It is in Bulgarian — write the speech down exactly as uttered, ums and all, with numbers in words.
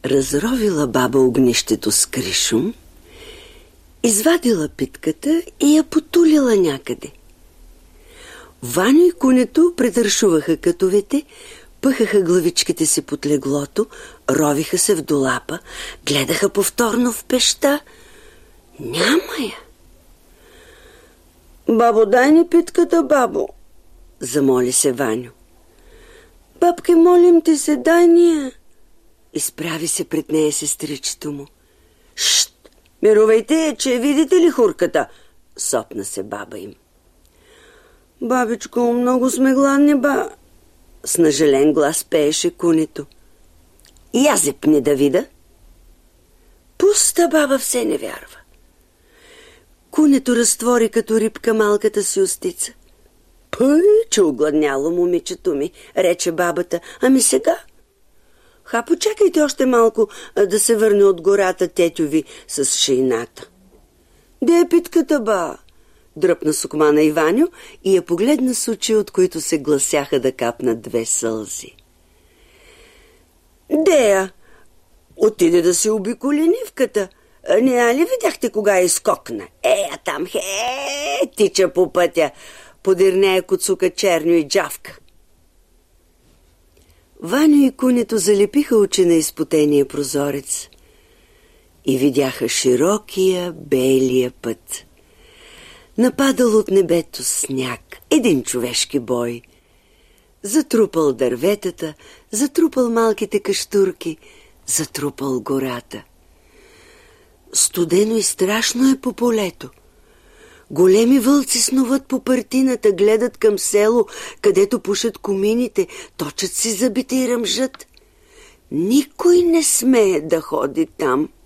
Разровила баба огнището с кришум, извадила питката и я потулила някъде. Ваньо и кунето притършуваха катовете, пъхаха главичките си под леглото, ровиха се в долапа, гледаха повторно в пещта. Няма я. Бабо, дай ни питката, бабо, замоли се Ваньо. Бабке, молим ти се, дай ни я. Изправи се пред нея сестричето му. Шт, мировейте, че видите ли хурката? Сопна се баба им. Бабичко, много сме гладни, ба. С нажален глас пееше кунето. Я зепни да вида. Пуста баба все не вярва. Кунето разтвори като рибка малката си устица. Пъй, че огладняло момичето ми, рече бабата. Ами сега? Ха, почакайте още малко да се върне от гората тетю ви с шейната. Де е питката, ба? Дръпна сукмана Иваню и я погледна с очи, от които се гласяха да капнат две сълзи. Дея, отиде да се обиколи нивката. Не ли видяхте кога изкокна? Ея там, хе, тича по пътя. Подир нея куцука черню и джавка. Ваньо и кунето залепиха очи на изпотения прозорец и видяха широкия белия път. Нападал от небето сняг, един човешки бой. Затрупал дърветата, затрупал малките каштурки, затрупал гората. Студено и страшно е по полето. Големи вълци снуват по партината, гледат към село, където пушат комините, точат си зъбите и ръмжат. Никой не смее да ходи там.